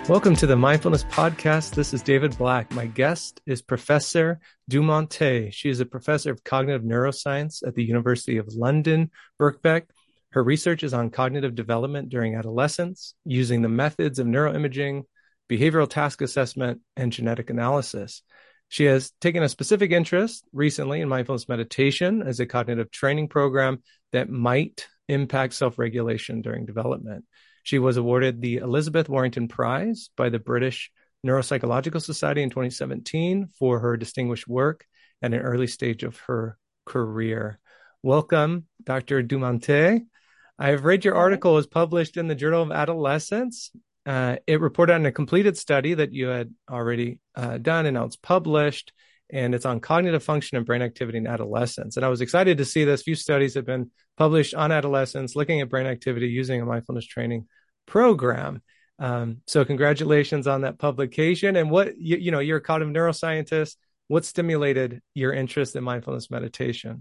Welcome to the Mindfulness Podcast. This is David Black. My guest is Professor Dumontet. She is a professor of cognitive neuroscience at the University of London, Birkbeck. Her research is on cognitive development during adolescence, using the methods of neuroimaging, behavioral task assessment, and genetic analysis. She has taken a specific interest recently in mindfulness meditation as a cognitive training program that might impact self-regulation during development. She was awarded the Elizabeth Warrington Prize by the British Neuropsychological Society in 2017 for her distinguished work at an early stage of her career. Welcome, Dr. Dumontet. I've read your article was published in the Journal of Adolescence. It reported on a completed study that you had already done, and now it's published, and it's on cognitive function and brain activity in adolescence. And I was excited to see this. Few studies have been published on adolescence, looking at brain activity using a mindfulness training program. So congratulations on that publication. And what, you're a cognitive neuroscientist. What stimulated your interest in mindfulness meditation?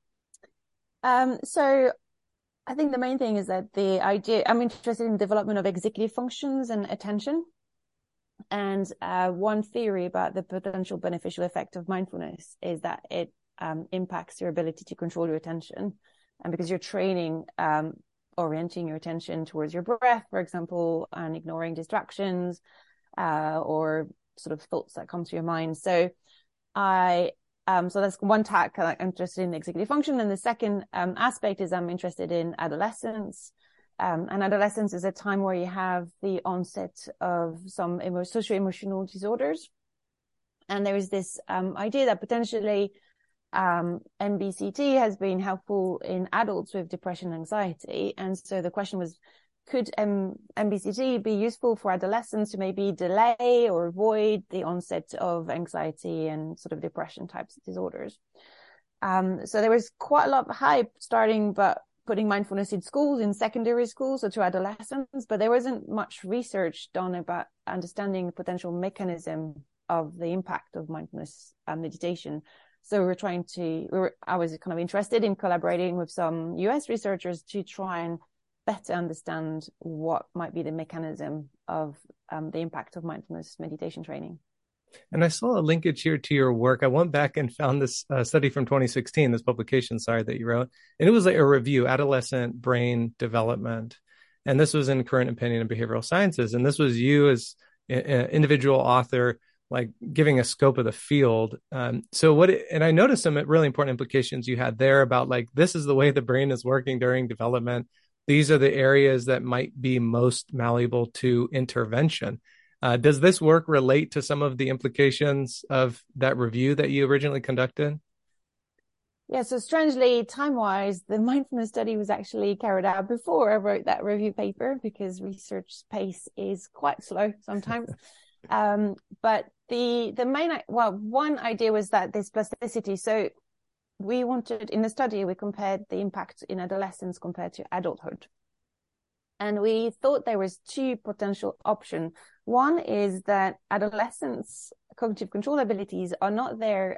So I think the main thing is that I'm interested in development of executive functions and attention. And one theory about the potential beneficial effect of mindfulness is that it impacts your ability to control your attention. And because you're training, orienting your attention towards your breath, for example, and ignoring distractions or sort of thoughts that come to your mind. So so that's one tack. I'm interested in executive function. And the second aspect is I'm interested in adolescence. And adolescence is a time where you have the onset of some socio-emotional disorders. And there is this idea that potentially MBCT has been helpful in adults with depression and anxiety. And so the question was, could MBCT be useful for adolescents to maybe delay or avoid the onset of anxiety and sort of depression types of disorders? So there was quite a lot of hype putting mindfulness in schools, in secondary schools, or to adolescents, but there wasn't much research done about understanding the potential mechanism of the impact of mindfulness meditation. So I was kind of interested in collaborating with some US researchers to try and better understand what might be the mechanism of the impact of mindfulness meditation training. And I saw a linkage here to your work. I went back and found this study from 2016, this publication, that you wrote. And it was like a review, adolescent brain development. And this was in Current Opinion in Behavioral Sciences. And this was you as an individual author, like giving a scope of the field. And I noticed some really important implications you had there about like, this is the way the brain is working during development. These are the areas that might be most malleable to intervention. Does this work relate to some of the implications of that review that you originally conducted? Yeah, so strangely, time-wise, the mindfulness study was actually carried out before I wrote that review paper because research pace is quite slow sometimes. But one idea was that there's plasticity. So in the study, we compared the impact in adolescence compared to adulthood. And we thought there was two potential options. One is that adolescents' cognitive control abilities are not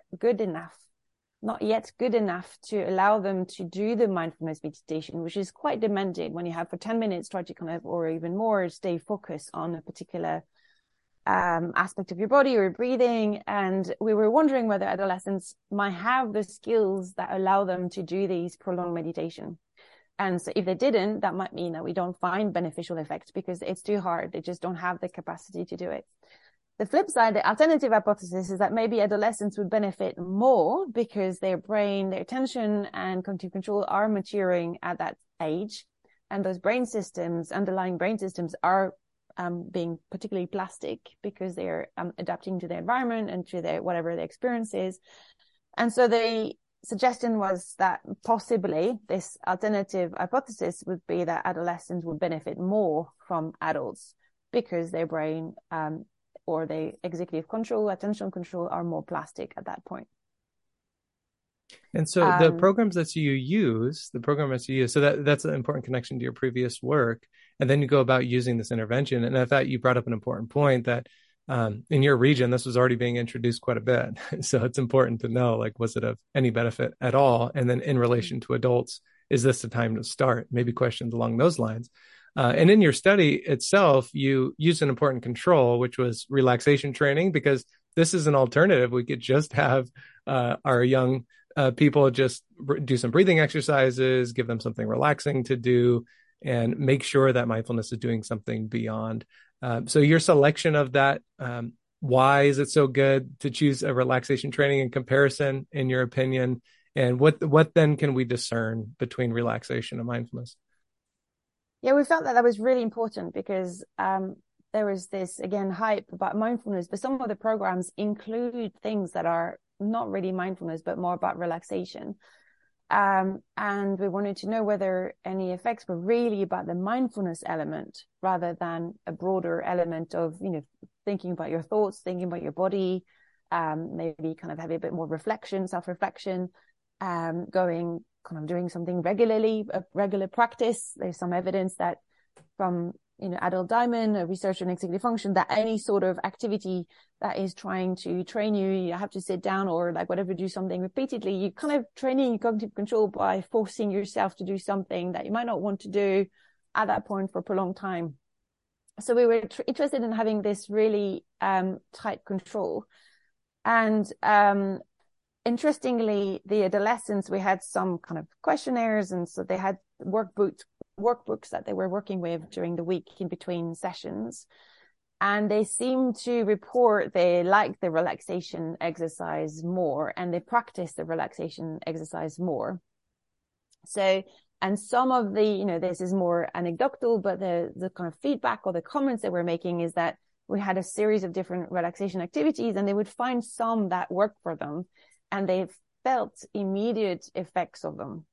yet good enough to allow them to do the mindfulness meditation, which is quite demanding when you have for 10 minutes try to or even more, stay focused on a particular aspect of your body or breathing. And we were wondering whether adolescents might have the skills that allow them to do these prolonged meditation. And so if they didn't, that might mean that we don't find beneficial effects because it's too hard. They just don't have the capacity to do it. The flip side, the alternative hypothesis is that maybe adolescents would benefit more because their brain, their attention and cognitive control are maturing at that age. And those underlying brain systems are being particularly plastic because they're adapting to their environment and to whatever their experience is. And so the suggestion was that possibly this alternative hypothesis would be that adolescents would benefit more from adults because their brain or their executive control, attention control are more plastic at that point. And so the programs that you use, so that's an important connection to your previous work. And then you go about using this intervention. And I thought you brought up an important point that in your region, this was already being introduced quite a bit. So it's important to know, like, was it of any benefit at all? And then in relation to adults, is this the time to start? Maybe questions along those lines. And in your study itself, you used an important control, which was relaxation training, because this is an alternative. We could just have our young people just do some breathing exercises, give them something relaxing to do, and make sure that mindfulness is doing something beyond. So your selection of that, why is it so good to choose a relaxation training in comparison, in your opinion? And what then can we discern between relaxation and mindfulness? Yeah, we felt that that was really important because there was this, again, hype about mindfulness, but some of the programs include things that are not really mindfulness, but more about relaxation. And we wanted to know whether any effects were really about the mindfulness element rather than a broader element of, thinking about your thoughts, thinking about your body, maybe kind of having a bit more reflection, self-reflection, doing something regularly, a regular practice. There's some evidence that from, Adele Diamond, a researcher in executive function, that any sort of activity that is trying to train you, you have to sit down or like whatever, do something repeatedly, you kind of training your cognitive control by forcing yourself to do something that you might not want to do at that point for a prolonged time. So we were interested in having this really tight control. And interestingly, the adolescents, we had some kind of questionnaires, and so they had workbooks that they were working with during the week in between sessions. And they seemed to report they liked the relaxation exercise more and they practiced the relaxation exercise more. So, and some of the, this is more anecdotal, but the kind of feedback or the comments they were making is that we had a series of different relaxation activities and they would find some that worked for them and they felt immediate effects of them.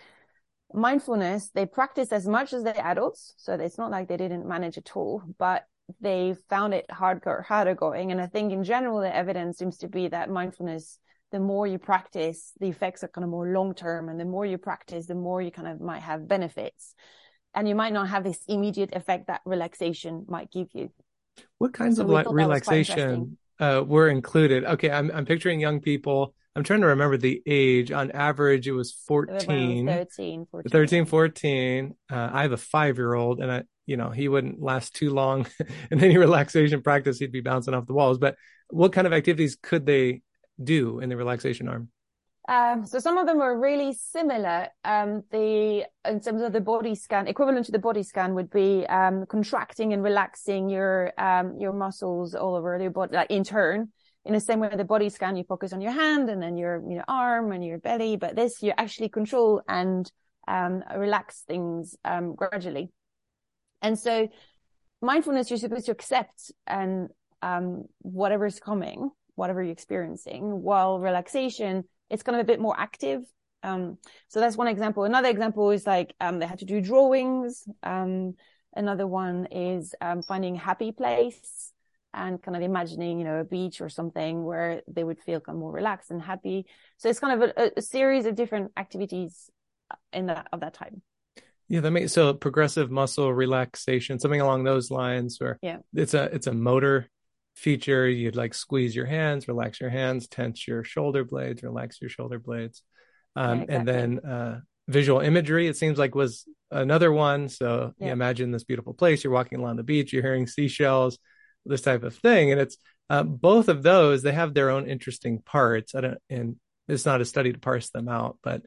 Mindfulness, they practiced as much as the adults. So it's not like they didn't manage at all, but they found it harder going. And I think in general, the evidence seems to be that mindfulness, the more you practice, the effects are kind of more long-term. And the more you practice, the more you kind of might have benefits. And you might not have this immediate effect that relaxation might give you. What kinds of relaxation were included? Okay, I'm picturing young people. I'm trying to remember the age. On average, it was 14. 13, 14. I have a 5-year-old and he wouldn't last too long in any relaxation practice. He'd be bouncing off the walls. But what kind of activities could they do in the relaxation arm? So some of them were really similar. In terms of the body scan, equivalent to the body scan would be contracting and relaxing your muscles all over your body, like in turn. In the same way, the body scan, you focus on your hand and then your arm and your belly. But this, you actually control and relax things gradually. And so mindfulness, you're supposed to accept and whatever's coming, whatever you're experiencing, while relaxation, it's kind of a bit more active. So that's one example. Another example is like they had to do drawings. Another one is finding a happy place and kind of imagining, a beach or something where they would feel kind of more relaxed and happy. So it's kind of a series of different activities of that type. Yeah, so progressive muscle relaxation, something along those lines, where it's a motor feature. You'd like squeeze your hands, relax your hands, tense your shoulder blades, relax your shoulder blades. Exactly. And then visual imagery, it seems like, was another one. So you imagine this beautiful place, you're walking along the beach, you're hearing seashells, this type of thing. And it's both of those, they have their own interesting parts. And it's not a study to parse them out, but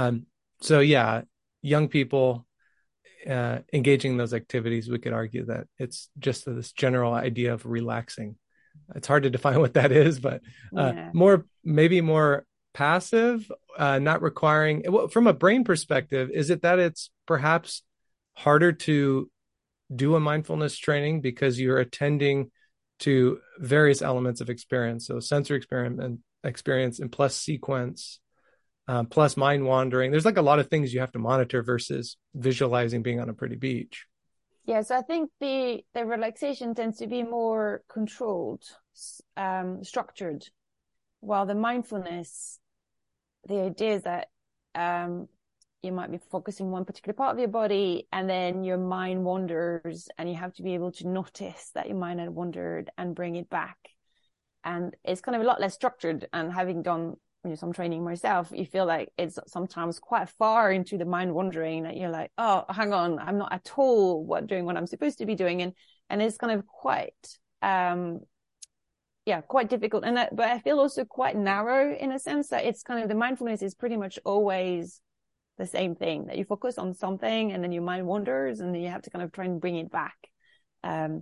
so yeah, young people engaging in those activities, we could argue that it's just this general idea of relaxing. It's hard to define what that is, but maybe more passive, not requiring. From a brain perspective, is it that it's perhaps harder to do a mindfulness training because you're attending to various elements of experience? So sensory experience and plus sequence, plus mind wandering. There's like a lot of things you have to monitor versus visualizing being on a pretty beach. Yeah, so I think the relaxation tends to be more controlled, structured, while the mindfulness, the idea is that you might be focusing one particular part of your body and then your mind wanders and you have to be able to notice that your mind had wandered and bring it back. And it's kind of a lot less structured. And having done some training myself, you feel like it's sometimes quite far into the mind wandering that you're like, oh, hang on, I'm not at all doing what I'm supposed to be doing. And it's kind of quite, quite difficult. But I feel also quite narrow in a sense that it's kind of the mindfulness is pretty much always the same thing, that you focus on something and then your mind wanders and then you have to kind of try and bring it back. So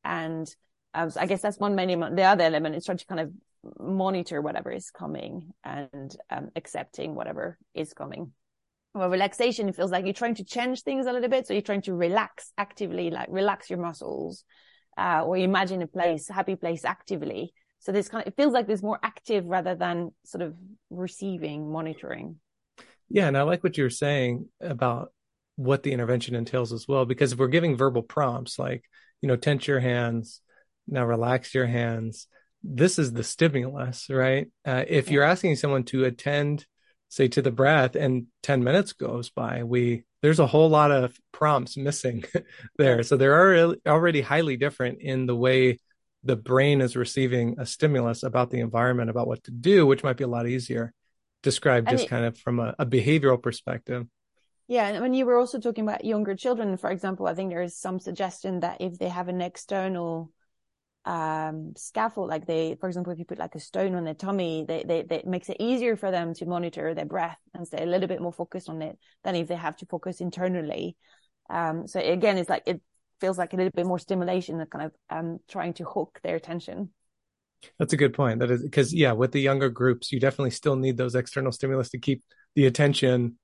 I guess that's one main element. The other element is trying to kind of monitor whatever is coming and accepting whatever is coming. Well, relaxation, it feels like you're trying to change things a little bit. So you're trying to relax actively, like relax your muscles, or imagine a happy place actively. So it feels like there's more active rather than sort of receiving, monitoring. Yeah. And I like what you're saying about what the intervention entails as well, because if we're giving verbal prompts like, tense your hands, now relax your hands, this is the stimulus, right? If you're asking someone to attend, say, to the breath and 10 minutes goes by, there's a whole lot of prompts missing there. So they're already highly different in the way the brain is receiving a stimulus about the environment, about what to do, which might be a lot easier described just kind of from a behavioral perspective. Yeah, and when you were also talking about younger children, for example, I think there is some suggestion that if they have an external scaffold, like for example, if you put like a stone on their tummy, they makes it easier for them to monitor their breath and stay a little bit more focused on it than if they have to focus internally. So again, it's like it feels like a little bit more stimulation and kind of trying to hook their attention. That's a good point. That is because with the younger groups, you definitely still need those external stimulus to keep the attention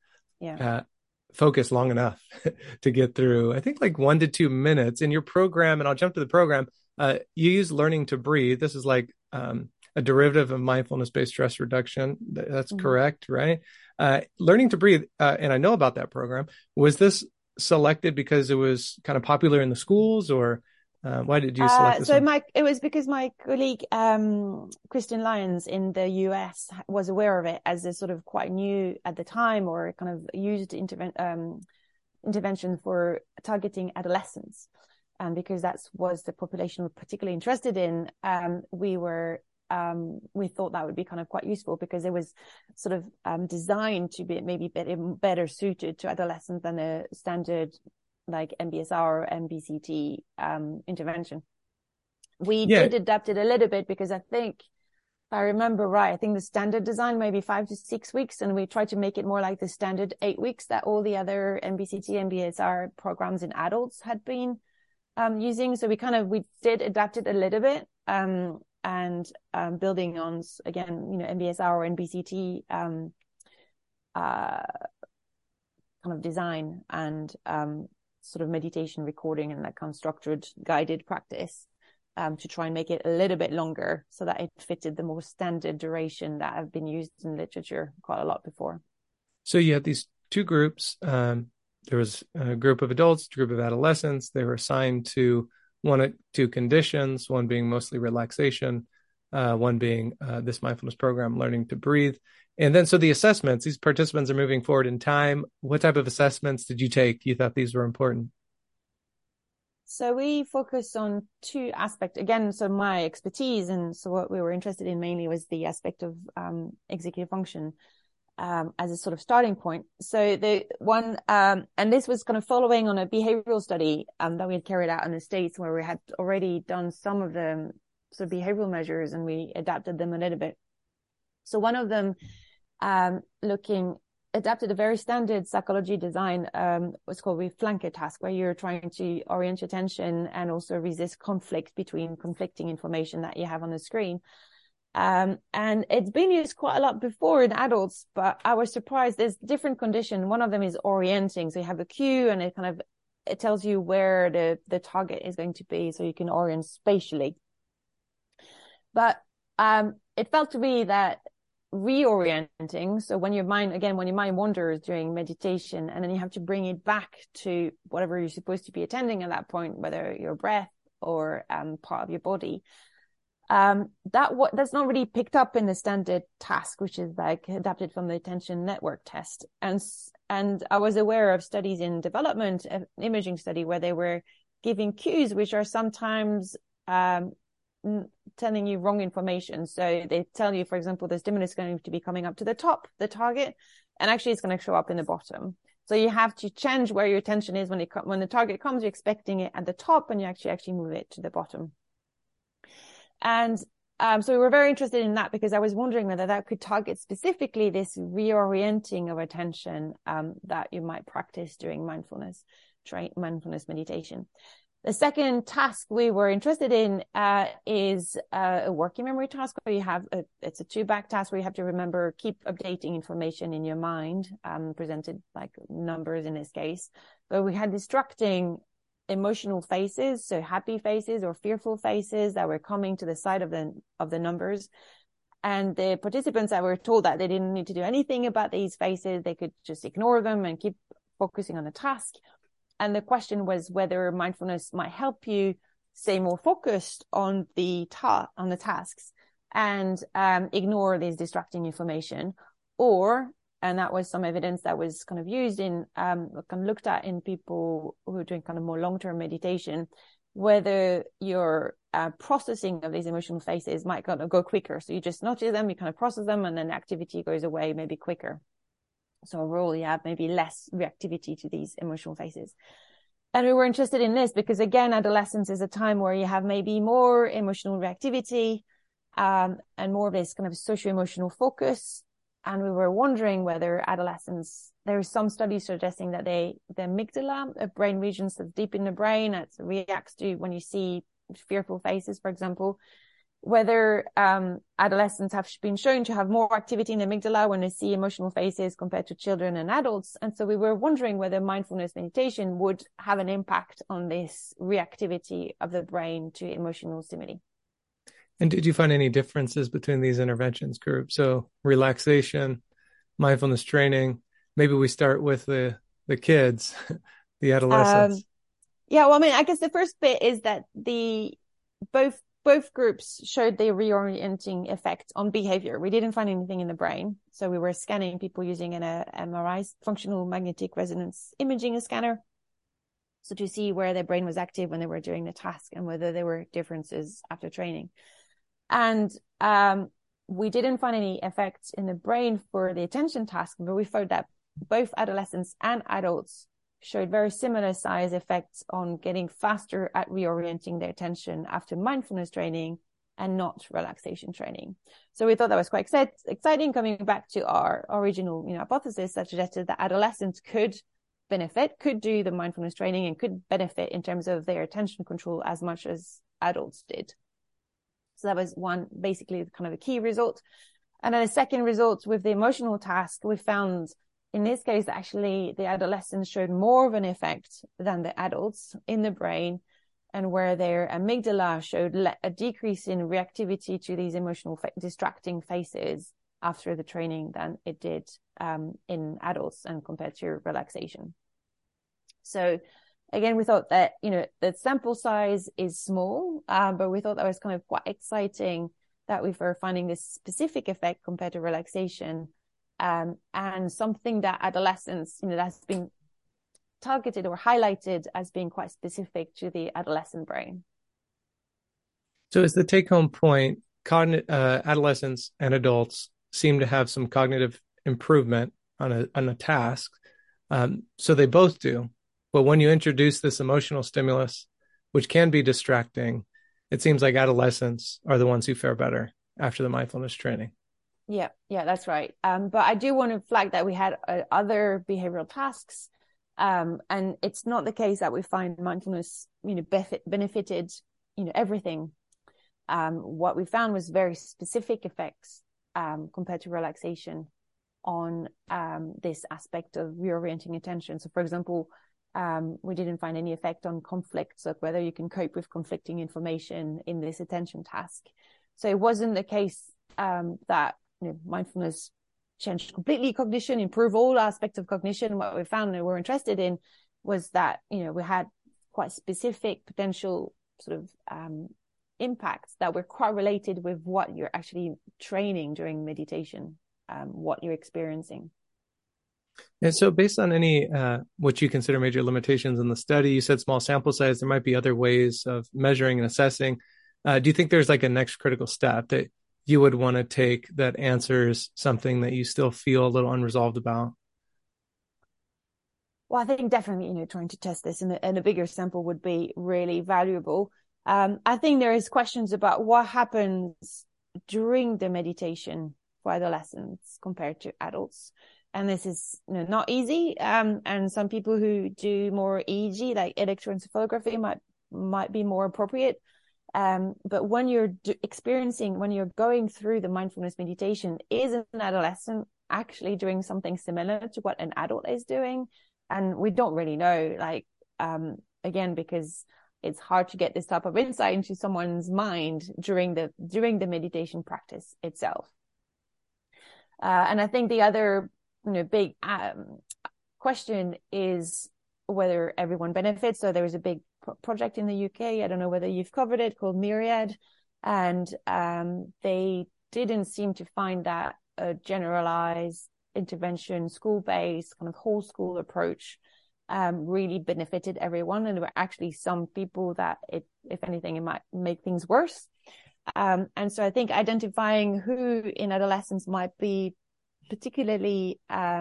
focused long enough to get through. I think like 1 to 2 minutes in your program, and I'll jump to the program. You use learning to breathe. This is like a derivative of mindfulness-based stress reduction. That's correct, right? Learning to breathe, and I know about that program. Was this selected because it was kind of popular in the schools, or why did you select this one? It was because my colleague Christian Lyons in the US was aware of it as a sort of quite new at the time, or kind of used intervention for targeting adolescents. And because that was the population we're particularly interested in, we thought that would be kind of quite useful because it was sort of designed to be maybe better suited to adolescents than a standard like MBSR or MBCT intervention. We did adapt it a little bit because I think, if I remember right, I think the standard design maybe 5 to 6 weeks, and we tried to make it more like the standard 8 weeks that all the other MBCT, MBSR programs in adults had been using. So we did adapt it a little bit, and building on again, MBSR or NBCT kind of design and sort of meditation recording and that kind of structured guided practice to try and make it a little bit longer so that it fitted the more standard duration that have been used in literature quite a lot before. So you had these two groups. There was a group of adults, a group of adolescents. They were assigned to one of two conditions, one being mostly relaxation, one being this mindfulness program, learning to breathe. And then, so the assessments, these participants are moving forward in time. What type of assessments did you take? You thought these were important? So we focused on two aspects. Again, so my expertise, and so what we were interested in mainly was the aspect of executive function as a sort of starting point. So the one, and this was kind of following on a behavioral study that we had carried out in the States, where we had already done some of the sort of behavioral measures and we adapted them a little bit. So one of them adapted a very standard psychology design, what's called a flanker task, where you're trying to orient your attention and also resist conflict between conflicting information that you have on the screen. And it's been used quite a lot before in adults, but I was surprised. There's different conditions. One of them is orienting. So you have a cue and it tells you where the target is going to be, so you can orient spatially. But it felt to me that reorienting, so when your mind wanders during meditation, and then you have to bring it back to whatever you're supposed to be attending at that point, whether your breath or part of your body, that's not really picked up in the standard task, which is like adapted from the attention network test. And I was aware of studies in development, an imaging study, where they were giving cues which are sometimes telling you wrong information. So they tell you, for example, the stimulus is going to be coming up to the top, the target, and actually it's going to show up in the bottom. So you have to change where your attention is when the target comes. You're expecting it at the top, and you actually move it to the bottom. And so we were very interested in that because I was wondering whether that could target specifically this reorienting of attention that you might practice during mindfulness meditation. The second task we were interested in is a working memory task where it's a 2-back task where you have to remember, keep updating information in your mind, presented like numbers in this case. But we had distracting emotional faces, so happy faces or fearful faces that were coming to the side of the numbers. And the participants that were told that they didn't need to do anything about these faces, they could just ignore them and keep focusing on the task. And the question was whether mindfulness might help you stay more focused on the tasks and ignore these distracting information, and that was some evidence that was kind of used in, kind of looked at in people who are doing kind of more long-term meditation, whether your processing of these emotional faces might kind of go quicker. So you just notice them, you kind of process them, and then the activity goes away maybe quicker. So overall, you have maybe less reactivity to these emotional faces. And we were interested in this because, again, adolescence is a time where you have maybe more emotional reactivity and more of this kind of socio-emotional focus. And we were wondering whether adolescents, there are some studies suggesting that the amygdala, a brain region that's deep in the brain, that reacts to when you see fearful faces, for example, whether adolescents have been shown to have more activity in the amygdala when they see emotional faces compared to children and adults. And so we were wondering whether mindfulness meditation would have an impact on this reactivity of the brain to emotional stimuli. And did you find any differences between these interventions groups? So relaxation, mindfulness training, maybe we start with the kids, the adolescents. Yeah, well, I mean, I guess the first bit is that both groups showed the reorienting effect on behavior. We didn't find anything in the brain. So we were scanning people using an MRI, functional magnetic resonance imaging scanner. So to see where their brain was active when they were doing the task and whether there were differences after training. And we didn't find any effects in the brain for the attention task, but we found that both adolescents and adults showed very similar size effects on getting faster at reorienting their attention after mindfulness training and not relaxation training. So we thought that was quite exciting, coming back to our original hypothesis that suggested that adolescents could do the mindfulness training and could benefit in terms of their attention control as much as adults did. So that was one, basically kind of a key result. And then a second result with the emotional task, we found in this case, actually, the adolescents showed more of an effect than the adults in the brain, and where their amygdala showed a decrease in reactivity to these emotional distracting faces after the training than it did in adults and compared to relaxation. So again, we thought that, the sample size is small, but we thought that was kind of quite exciting that we were finding this specific effect compared to relaxation. And something that adolescents, that's been targeted or highlighted as being quite specific to the adolescent brain. So is the take-home point, adolescents and adults seem to have some cognitive improvement on a task. So they both do. But when you introduce this emotional stimulus, which can be distracting, it seems like adolescents are the ones who fare better after the mindfulness training. Yeah, that's right. But I do want to flag that we had other behavioral tasks, and it's not the case that we find mindfulness, benefited, everything. What we found was very specific effects compared to relaxation on this aspect of reorienting attention. So, for example, we didn't find any effect on conflicts, like whether you can cope with conflicting information in this attention task. So it wasn't the case that mindfulness changed completely cognition, improve all aspects of cognition. What we found and we're interested in was that, we had quite specific potential sort of impacts that were correlated with what you're actually training during meditation, what you're experiencing. And so based on any, what you consider major limitations in the study, you said small sample size, there might be other ways of measuring and assessing. Do you think there's like a next critical step that you would want to take that answers something that you still feel a little unresolved about? Well, I think definitely, trying to test this in a bigger sample would be really valuable. I think there is questions about what happens during the meditation for adolescents compared to adults. And this is not easy. And some people who do more EEG, like electroencephalography, might be more appropriate. But when you're when you're going through the mindfulness meditation, is an adolescent actually doing something similar to what an adult is doing? And we don't really know, again, because it's hard to get this type of insight into someone's mind during the meditation practice itself. And I think the other, big question is whether everyone benefits. So there is a big project in the UK. I don't know whether you've covered it, called Myriad, and they didn't seem to find that a generalized intervention, school-based kind of whole school approach really benefited everyone. And there were actually some people that if anything, it might make things worse. And so I think identifying who in adolescence might be particularly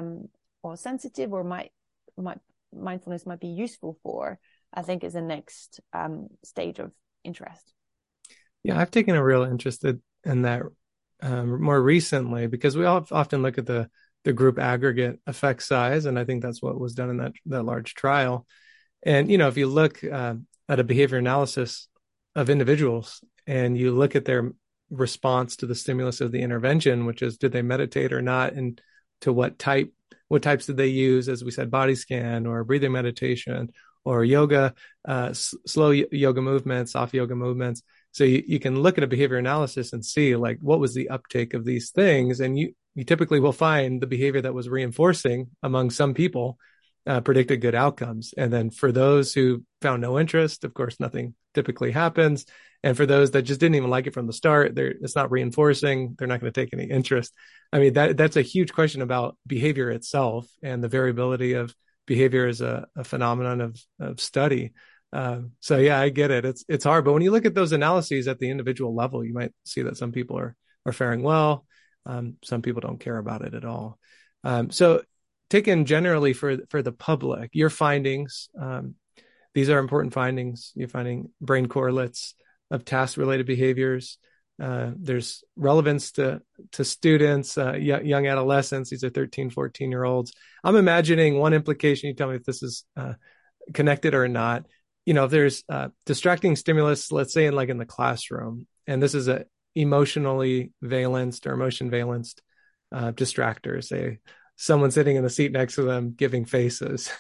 or sensitive or mindfulness might be useful for, I think is the next stage of interest. Yeah, I've taken a real interest in that more recently, because we all often look at the group aggregate effect size, and I think that's what was done in that large trial. And if you look at a behavior analysis of individuals and you look at their response to the stimulus of the intervention, which is did they meditate or not, and to what types did they use, as we said, body scan or breathing meditation or yoga, slow yoga movements, soft yoga movements. So you can look at a behavior analysis and see like what was the uptake of these things, and you typically will find the behavior that was reinforcing among some people predicted good outcomes. And then for those who found no interest, of course, nothing typically happens. And for those that just didn't even like it from the start, it's not reinforcing. They're not going to take any interest. I mean, that's a huge question about behavior itself, and the variability of behavior is a phenomenon of study. So yeah, I get it. It's hard, but when you look at those analyses at the individual level, you might see that some people are faring well. Some people don't care about it at all. So taken generally for the public, your findings, these are important findings. You're finding brain correlates of task-related behaviors. There's relevance to students, young adolescents. These are 13, 14-year-olds. I'm imagining one implication. You tell me if this is connected or not. If there's distracting stimulus, let's say in the classroom, and this is a emotionally valenced or emotion valenced distractor, say someone sitting in the seat next to them giving faces.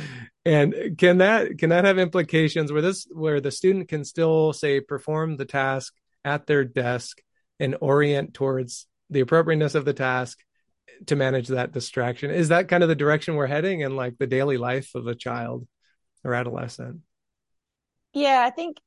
And can that have implications where the student can still, say, perform the task at their desk and orient towards the appropriateness of the task to manage that distraction? Is that kind of the direction we're heading in the daily life of a child or adolescent? Yeah,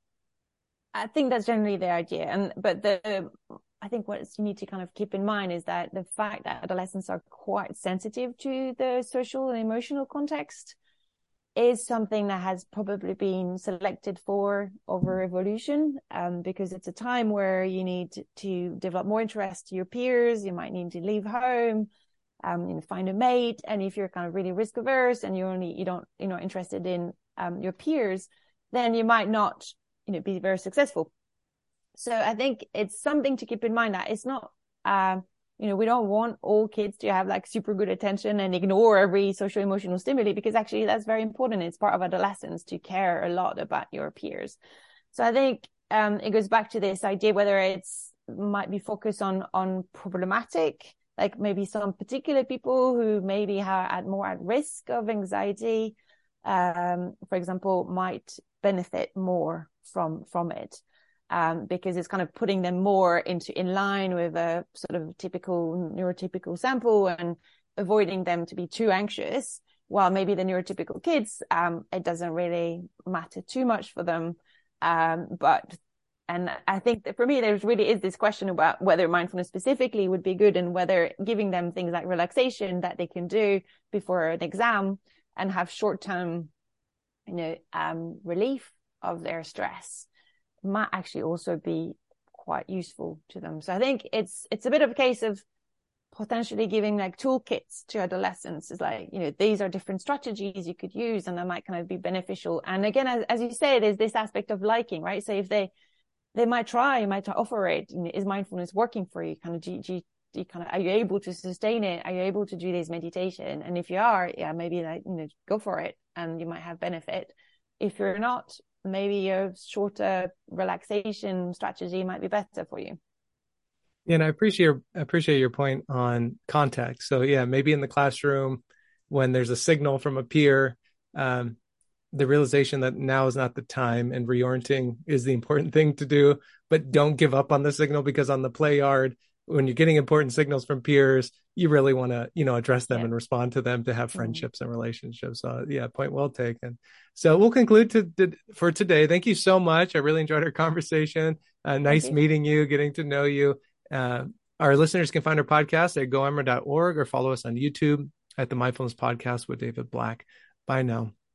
I think that's generally the idea. But I think what you need to kind of keep in mind is that the fact that adolescents are quite sensitive to the social and emotional context is something that has probably been selected for over evolution, because it's a time where you need to develop more interest to your peers. You might need to leave home, find a mate. And if you're kind of really risk averse and you're not interested in your peers, then you might not be very successful. So I think it's something to keep in mind that it's not, we don't want all kids to have super good attention and ignore every social emotional stimuli, because actually that's very important. It's part of adolescence to care a lot about your peers. So I think it goes back to this idea whether might be focused on problematic, like maybe some particular people who maybe are more at risk of anxiety, for example, might benefit more from it. Because it's kind of putting them more in line with a sort of typical neurotypical sample and avoiding them to be too anxious, while maybe the neurotypical kids, it doesn't really matter too much for them. And I think that for me, there really is this question about whether mindfulness specifically would be good, and whether giving them things like relaxation that they can do before an exam and have short-term, relief of their stress might actually also be quite useful to them. So I think it's a bit of a case of potentially giving like toolkits to adolescents. Is like, these are different strategies you could use, and that might kind of be beneficial. And again, as you say, there's this aspect of liking, right? So if they might offer it. Is mindfulness working for you? Kind of, are you able to sustain it? Are you able to do this meditation? And if you are, yeah, maybe like, go for it, and you might have benefit. If you're not, maybe a shorter relaxation strategy might be better for you. Yeah, and I appreciate your point on context. So yeah, maybe in the classroom when there's a signal from a peer, the realization that now is not the time and reorienting is the important thing to do, but don't give up on the signal, because on the play yard, when you're getting important signals from peers, you really want to, address them and respond to them to have friendships and relationships. Yeah, point well taken. So we'll conclude for today. Thank you so much. I really enjoyed our conversation. Nice meeting you, getting to know you. Our listeners can find our podcast at goemmer.org or follow us on YouTube at the Mindfulness Podcast with David Black. Bye now.